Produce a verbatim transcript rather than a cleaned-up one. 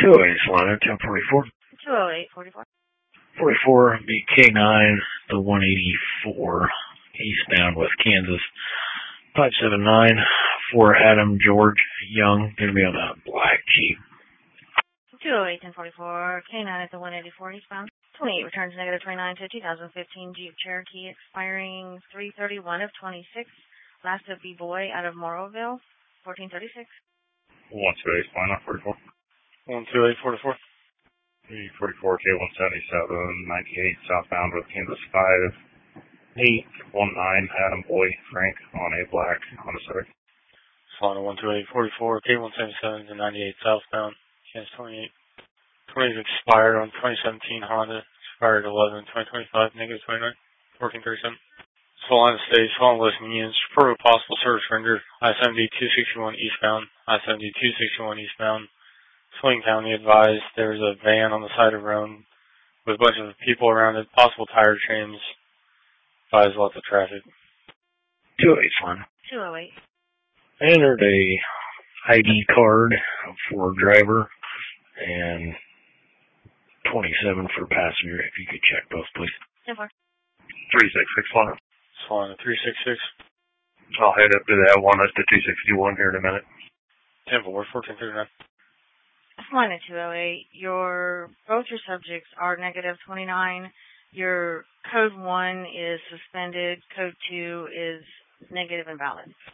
two oh eight, Solano, ten forty-four. two oh eight, forty-four. forty-four, be K nine, the one eighty-four, eastbound with Kansas. five seven nine, for Adam George Young, going to be on a black Jeep. two oh eight, ten forty-four, K nine at the one eighty-four, eastbound. twenty-eight returns negative twenty-nine to two thousand fifteen Jeep Cherokee expiring three thirty-one of twenty-six. Last of B-Boy out of Morrowville, fourteen thirty-six. one two eight, Solano, forty-four. one two eight, forty-four. three forty-four, K one seventy-seven, ninety-eight, southbound with Kansas five eight one nine, Adam Boy, Frank, on a black Honda Civic. Solano, one two eight, forty-four, K one seventy-seven to ninety-eight, southbound, Kansas twenty-eight. twenty expired on twenty seventeen Honda, expired eleven twenty twenty-five, negative twenty-nine, fourteen thirty-seven. Solano State, Solano Listing Unions, for possible service rendered, I seventy two sixty-one eastbound, I seventy two sixty-one eastbound. Swain County advised there was a van on the side of the road with a bunch of people around it, possible tire chains, advised lots of traffic. two oh eight, Solano. two oh eight. Entered a I D card for driver and twenty-seven for passenger. If you could check both, please. ten four. three six six, Solano. Solano, three six six. I'll head up to that one at the two sixty-one here in a minute. ten four, fourteen thirty-nine. Solano two oh eight. Your, both your subjects are negative twenty-nine. Your code one is suspended. Code two is negative invalid.